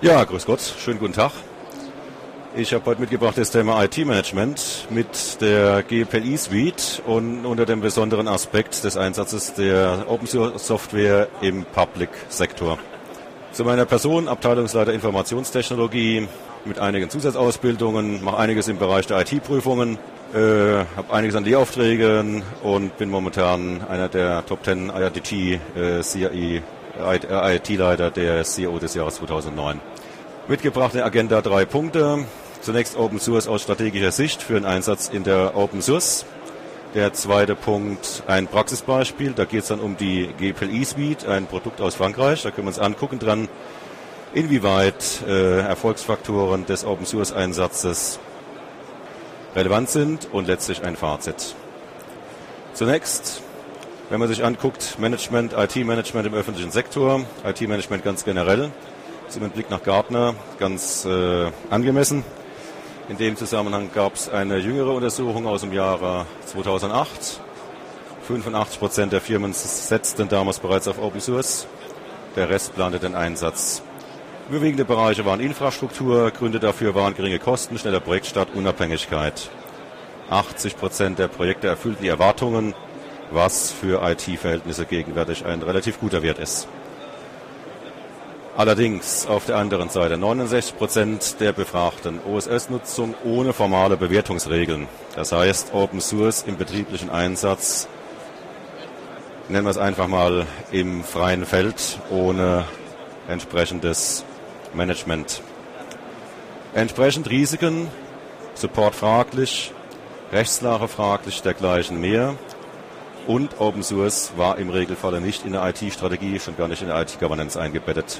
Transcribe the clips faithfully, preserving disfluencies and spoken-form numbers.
Ja, grüß Gott, schönen guten Tag. Ich habe heute mitgebracht das Thema I T-Management mit der G P L I-Suite und unter dem besonderen Aspekt des Einsatzes der Open-Source-Software im Public-Sektor. Zu meiner Person, Abteilungsleiter Informationstechnologie mit einigen Zusatzausbildungen, mache einiges im Bereich der I T-Prüfungen, äh, habe einiges an Lehraufträgen und bin momentan einer der Top zehn I R D T äh, C I I T-Leiter der C E O des Jahres zweitausendneun. Mitgebracht in der Agenda drei Punkte. Zunächst Open Source aus strategischer Sicht für einen Einsatz in der Open Source. Der zweite Punkt, ein Praxisbeispiel. Da geht es dann um die G P L I-Suite, ein Produkt aus Frankreich. Da können wir uns angucken dran, inwieweit äh, Erfolgsfaktoren des Open Source Einsatzes relevant sind und letztlich ein Fazit. Zunächst, wenn man sich anguckt, Management, I T-Management im öffentlichen Sektor, I T-Management ganz generell, ist im Blick nach Gartner ganz äh, angemessen. In dem Zusammenhang gab es eine jüngere Untersuchung aus dem Jahre zweitausendacht. fünfundachtzig Prozent der Firmen setzten damals bereits auf Open Source. Der Rest plante den Einsatz. Überwiegende Bereiche waren Infrastruktur, Gründe dafür waren geringe Kosten, schneller Projektstart, Unabhängigkeit. achtzig Prozent der Projekte erfüllten die Erwartungen, was für I T-Verhältnisse gegenwärtig ein relativ guter Wert ist. Allerdings auf der anderen Seite neunundsechzig Prozent der Befragten O S S-Nutzung ohne formale Bewertungsregeln. Das heißt Open Source im betrieblichen Einsatz, nennen wir es einfach mal im freien Feld, ohne entsprechendes Management. Entsprechend Risiken, Support fraglich, Rechtslage fraglich, dergleichen mehr. Und Open Source war im Regelfall nicht in der I T-Strategie, schon gar nicht in der I T-Governance eingebettet.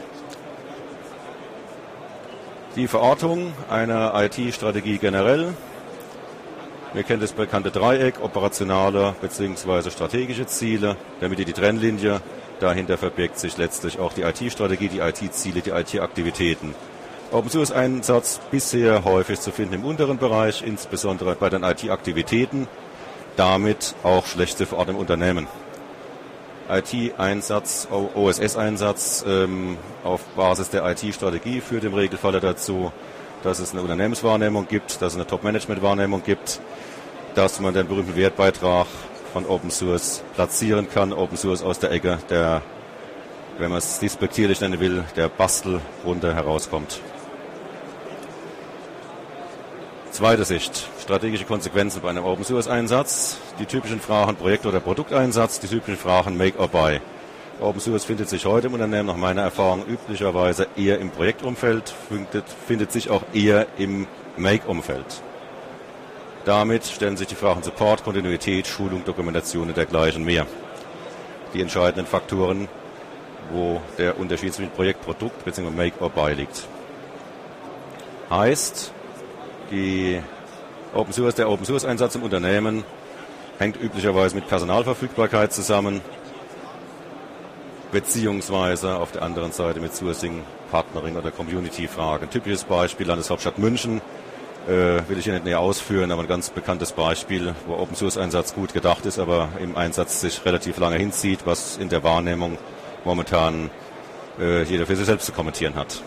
Die Verortung einer I T-Strategie generell. Wir kennen das bekannte Dreieck, operationale bzw. strategische Ziele, damit die Trennlinie. Dahinter verbirgt sich letztlich auch die I T-Strategie, die I T-Ziele, die I T-Aktivitäten. Open Source Einsatz bisher häufig zu finden im unteren Bereich, insbesondere bei den I T-Aktivitäten. Damit auch schlecht zu verorten im Unternehmen. I T-Einsatz, O S S-Einsatz ähm, auf Basis der I T-Strategie führt im Regelfall dazu, dass es eine Unternehmenswahrnehmung gibt, dass es eine Top-Management-Wahrnehmung gibt, dass man den berühmten Wertbeitrag von Open Source platzieren kann. Open Source aus der Ecke, der, wenn man es despektierlich nennen will, der Bastelrunde herauskommt. Zweite Sicht, strategische Konsequenzen bei einem Open Source Einsatz, die typischen Fragen Projekt- oder Produkteinsatz, die typischen Fragen Make or Buy. Open Source findet sich heute im Unternehmen nach meiner Erfahrung üblicherweise eher im Projektumfeld, findet, findet sich auch eher im Make-Umfeld. Damit stellen sich die Fragen Support, Kontinuität, Schulung, Dokumentation und dergleichen mehr. Die entscheidenden Faktoren, wo der Unterschied zwischen Projekt, Produkt bzw. Make or Buy liegt. Heißt, Die Open Source, der Open Source Einsatz im Unternehmen hängt üblicherweise mit Personalverfügbarkeit zusammen, beziehungsweise auf der anderen Seite mit Sourcing, Partnering oder Community-Fragen. Typisches Beispiel, Landeshauptstadt München, äh, will ich hier nicht näher ausführen, aber ein ganz bekanntes Beispiel, wo Open Source Einsatz gut gedacht ist, aber im Einsatz sich relativ lange hinzieht, was in der Wahrnehmung momentan äh, jeder für sich selbst zu kommentieren hat.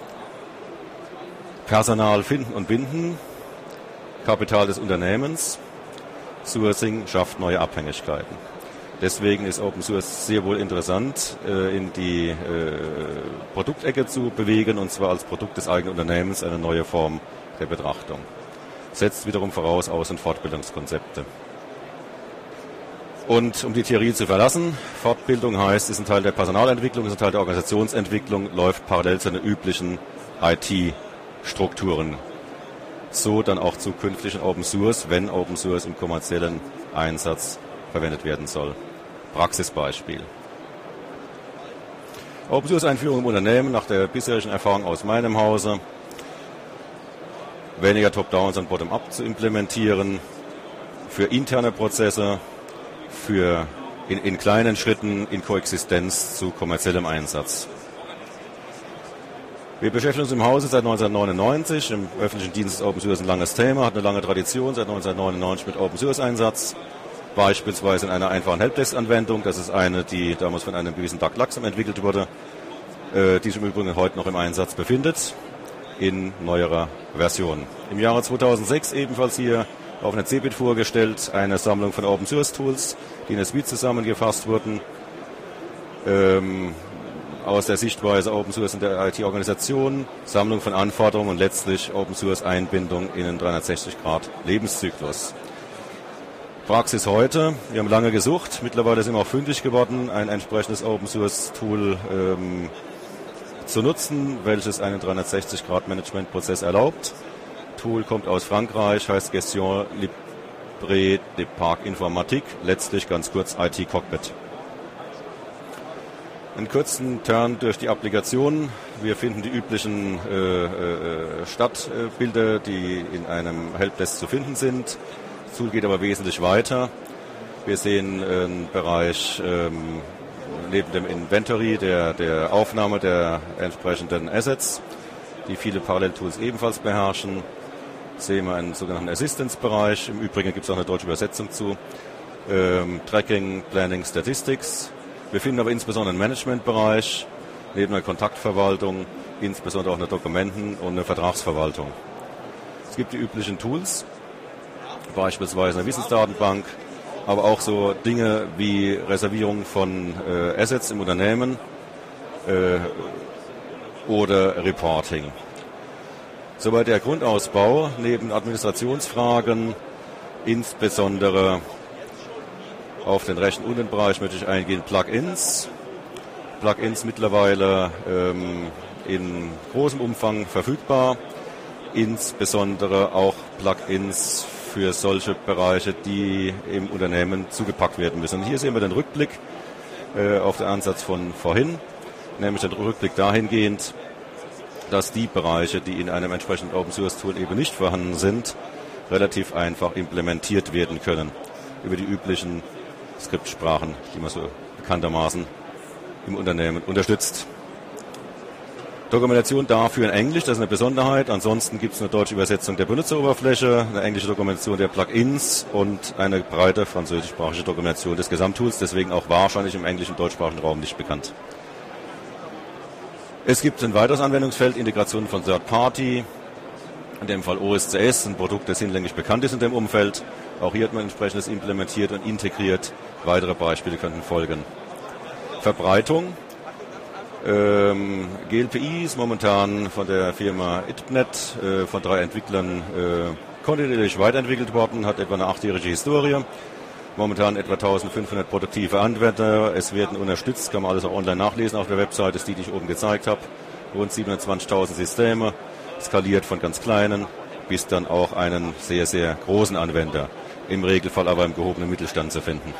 Personal finden und binden, Kapital des Unternehmens, Sourcing schafft neue Abhängigkeiten. Deswegen ist Open Source sehr wohl interessant, in die äh, Produktecke zu bewegen, und zwar als Produkt des eigenen Unternehmens eine neue Form der Betrachtung. Setzt wiederum voraus Aus- und Fortbildungskonzepte. Und um die Theorie zu verlassen, Fortbildung heißt, ist ein Teil der Personalentwicklung, ist ein Teil der Organisationsentwicklung, läuft parallel zu den üblichen I T Strukturen. So dann auch zukünftig in Open Source, wenn Open Source im kommerziellen Einsatz verwendet werden soll. Praxisbeispiel. Open Source Einführung im Unternehmen nach der bisherigen Erfahrung aus meinem Hause. Weniger Top-Down, sondern Bottom-Up zu implementieren. Für interne Prozesse, für in, in kleinen Schritten in Koexistenz zu kommerziellem Einsatz. Wir beschäftigen uns im Hause seit neunzehnhundertneunundneunzig. Im öffentlichen Dienst ist Open Source ein langes Thema, hat eine lange Tradition seit neunzehnhundertneunundneunzig mit Open Source Einsatz. Beispielsweise in einer einfachen Helpdesk-Anwendung. Das ist eine, die damals von einem gewissen Doug Luxem entwickelt wurde. äh, die sich im Übrigen heute noch im Einsatz befindet, in neuerer Version. Im Jahre zweitausendsechs ebenfalls hier auf einer CeBIT vorgestellt, eine Sammlung von Open Source Tools, die in der Suite zusammengefasst wurden, ähm, aus der Sichtweise Open Source in der I T-Organisation, Sammlung von Anforderungen und letztlich Open Source Einbindung in einen dreihundertsechzig Grad Lebenszyklus. Praxis heute, wir haben lange gesucht, mittlerweile sind wir auch fündig geworden, ein entsprechendes Open Source Tool ähm, zu nutzen, welches einen dreihundertsechzig Grad Management Prozess erlaubt. Tool kommt aus Frankreich, heißt Gestion Libre de Parc Informatique, letztlich ganz kurz I T Cockpit. Einen kurzen Turn durch die Applikation. Wir finden die üblichen äh, äh, Stadtbilder, die in einem Helpdesk zu finden sind. Das Tool geht aber wesentlich weiter. Wir sehen einen Bereich ähm, neben dem Inventory der, der Aufnahme der entsprechenden Assets, die viele Parallel-Tools ebenfalls beherrschen. Sehen wir einen sogenannten Assistance-Bereich. Im Übrigen gibt es auch eine deutsche Übersetzung zu. Ähm, Tracking, Planning, Statistics. Wir finden aber insbesondere einen Management-Bereich, neben der Kontaktverwaltung, insbesondere auch eine Dokumenten- und eine Vertragsverwaltung. Es gibt die üblichen Tools, beispielsweise eine Wissensdatenbank, aber auch so Dinge wie Reservierung von äh, Assets im Unternehmen äh, oder Reporting. Soweit der Grundausbau, neben Administrationsfragen, insbesondere auf den rechten unteren Bereich möchte ich eingehen, Plugins. Plugins mittlerweile ähm, in großem Umfang verfügbar, insbesondere auch Plugins für solche Bereiche, die im Unternehmen zugepackt werden müssen. Und hier sehen wir den Rückblick äh, auf den Ansatz von vorhin, nämlich den Rückblick dahingehend, dass die Bereiche, die in einem entsprechenden Open-Source-Tool eben nicht vorhanden sind, relativ einfach implementiert werden können über die üblichen Skriptsprachen, die man so bekanntermaßen im Unternehmen unterstützt. Dokumentation dafür in Englisch, das ist eine Besonderheit. Ansonsten gibt es eine deutsche Übersetzung der Benutzeroberfläche, eine englische Dokumentation der Plugins und eine breite französischsprachige Dokumentation des Gesamttools, deswegen auch wahrscheinlich im englischen und deutschsprachigen Raum nicht bekannt. Es gibt ein weiteres Anwendungsfeld, Integration von Third Party, in dem Fall O S C S, ein Produkt, das hinlänglich bekannt ist in dem Umfeld. Auch hier hat man entsprechendes implementiert und integriert. Weitere Beispiele könnten folgen. Verbreitung. Ähm, G L P I ist momentan von der Firma I T P Net äh, von drei Entwicklern äh, kontinuierlich weiterentwickelt worden, hat etwa eine achtjährige Historie. Momentan etwa eintausendfünfhundert produktive Anwender. Es werden unterstützt, kann man alles auch online nachlesen auf der Webseite, ist die, die ich oben gezeigt habe. Rund siebenundzwanzigtausend Systeme, skaliert von ganz kleinen bis dann auch einen sehr, sehr großen Anwender. Im Regelfall aber im gehobenen Mittelstand zu finden.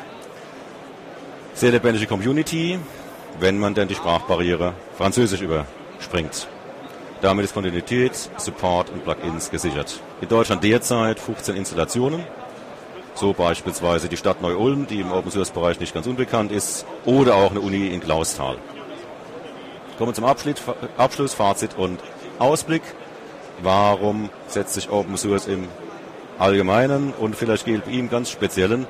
Sehr lebendige Community, wenn man denn die Sprachbarriere Französisch überspringt. Damit ist Kontinuität, Support und Plugins gesichert. In Deutschland derzeit fünfzehn Installationen. So beispielsweise die Stadt Neu-Ulm, die im Open-Source-Bereich nicht ganz unbekannt ist, oder auch eine Uni in Clausthal. Kommen wir zum Abschluss, Fazit und Ausblick. Warum setzt sich Open-Source im Allgemeinen und vielleicht G L P I im ganz Speziellen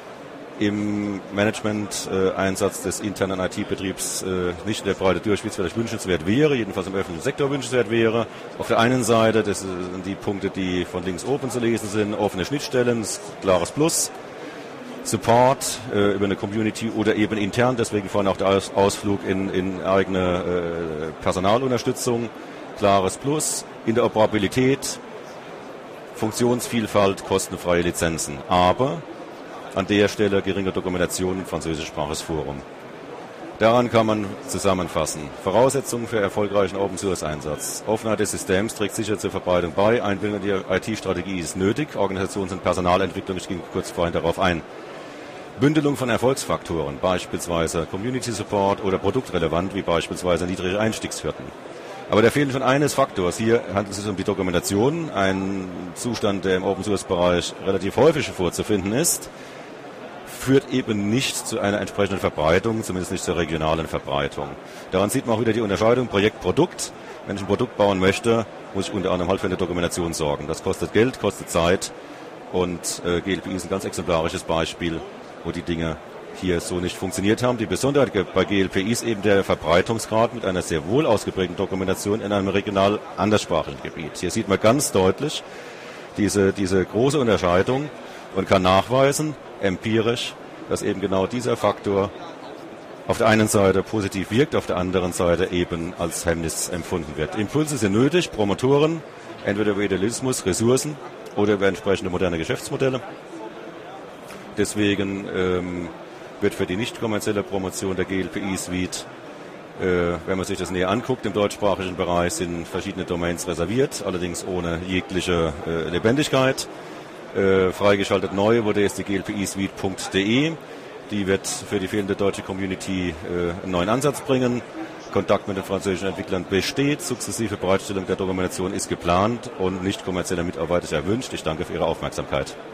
im Management-Einsatz äh, des internen I T-Betriebs äh, nicht in der Breite durch, wie es vielleicht wünschenswert wäre, jedenfalls im öffentlichen Sektor wünschenswert wäre. Auf der einen Seite, das sind die Punkte, die von links oben zu lesen sind, offene Schnittstellen, klares Plus, Support äh, über eine Community oder eben intern, deswegen vorhin auch der Aus- Ausflug in, in eigene äh, Personalunterstützung, klares Plus, Interoperabilität, Funktionsvielfalt, kostenfreie Lizenzen, aber an der Stelle geringe Dokumentation, französischsprachiges Forum. Daran kann man zusammenfassen. Voraussetzungen für erfolgreichen Open-Source-Einsatz. Offenheit des Systems trägt sicher zur Verbreitung bei. Einbindung in die I T-Strategie ist nötig. Organisations- und Personalentwicklung, ich ging kurz vorhin darauf ein. Bündelung von Erfolgsfaktoren, beispielsweise Community Support oder produktrelevant, wie beispielsweise niedrige Einstiegshürden. Aber da fehlt schon eines Faktors. Hier handelt es sich um die Dokumentation, ein Zustand, der im Open-Source-Bereich relativ häufig vorzufinden ist, führt eben nicht zu einer entsprechenden Verbreitung, zumindest nicht zur regionalen Verbreitung. Daran sieht man auch wieder die Unterscheidung Projekt-Produkt. Wenn ich ein Produkt bauen möchte, muss ich unter anderem halt für eine Dokumentation sorgen. Das kostet Geld, kostet Zeit und äh, G L P I ist ein ganz exemplarisches Beispiel, wo die Dinge hier so nicht funktioniert haben. Die Besonderheit bei G L P I ist eben der Verbreitungsgrad mit einer sehr wohl ausgeprägten Dokumentation in einem regional anderssprachigen Gebiet. Hier sieht man ganz deutlich diese, diese große Unterscheidung und kann nachweisen, empirisch, dass eben genau dieser Faktor auf der einen Seite positiv wirkt, auf der anderen Seite eben als Hemmnis empfunden wird. Impulse sind nötig, Promotoren, entweder über Idealismus, Ressourcen oder über entsprechende moderne Geschäftsmodelle. Deswegen ähm, wird für die nicht kommerzielle Promotion der G L P I-Suite, äh, wenn man sich das näher anguckt, im deutschsprachigen Bereich sind verschiedene Domains reserviert, allerdings ohne jegliche äh, Lebendigkeit. Äh, freigeschaltet neu wurde jetzt die G L P I Suite Punkt de. Die wird für die fehlende deutsche Community äh, einen neuen Ansatz bringen. Kontakt mit den französischen Entwicklern besteht. Sukzessive Bereitstellung der Dokumentation ist geplant und nicht kommerzielle Mitarbeiter ist erwünscht. Ich danke für Ihre Aufmerksamkeit.